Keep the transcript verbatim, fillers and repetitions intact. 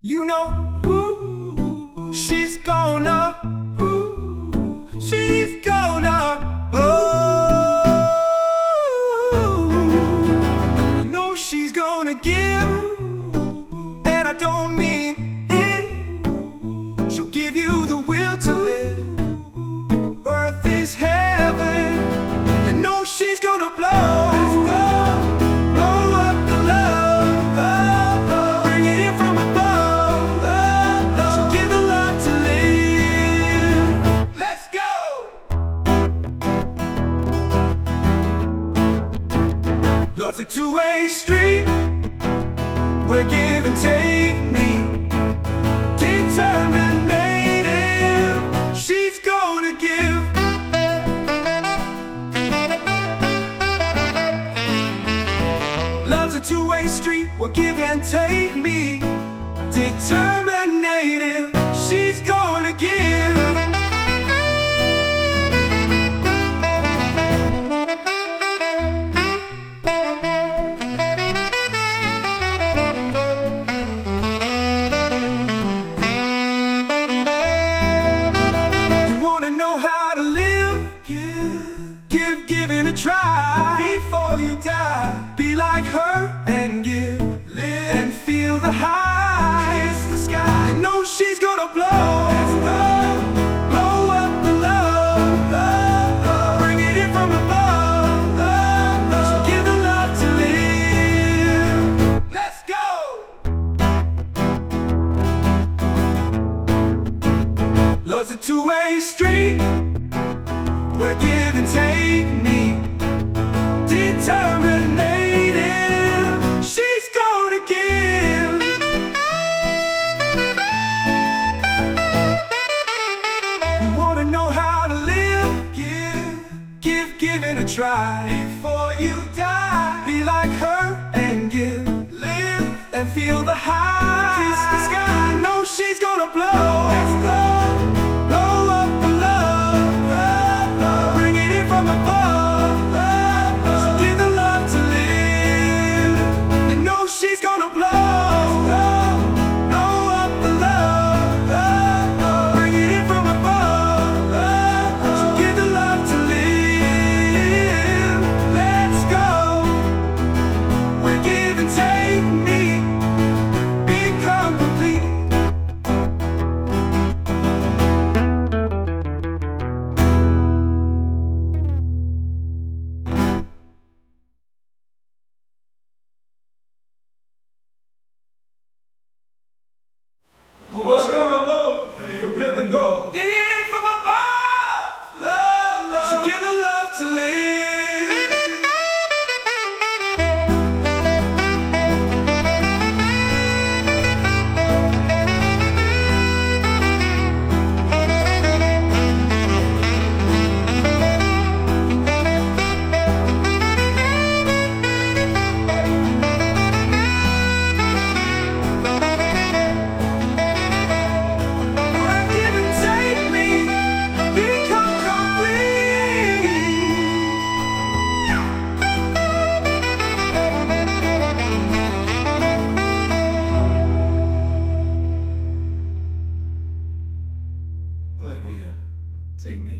You know, ooh, she's gonna, ooh, she's gonna, oh, you know she's gonna give, and I don't mean it. She'll give you the will to live. Earth is heaven. You know she's gonna blow, blow up the love, oh, oh, bring it in from above, oh, oh. She'll give the love to live. Let's go. Love's a two-way street where give and take meet. Determinative, she's gonna give. Love's a two-way street where give and take meet. Determinative, she's gonna give. Give, give it a try before you die. Be like her and give, live and feel the high. Kiss the sky. You know she's gonna blow, blow, blow up the love, love, love. Bring it in from above, love, love. So give the love to live. Let's go. Love's a two-way street where give and take me. Determinative, she's gonna give. You wanna know how to live? Give, give, give it a try before you die. Be like her and give, live and feel the high. Kiss the sky. You know she's gonna blow, blow. She's gonna blow, blow, blow up the love, love, love. Bring it in from above, love, love. So give the love to live. Let's go. We're give and take me, become complete. What's gonna blow? You really go. It ain't from above. Love, love. So give the love to live. Take me.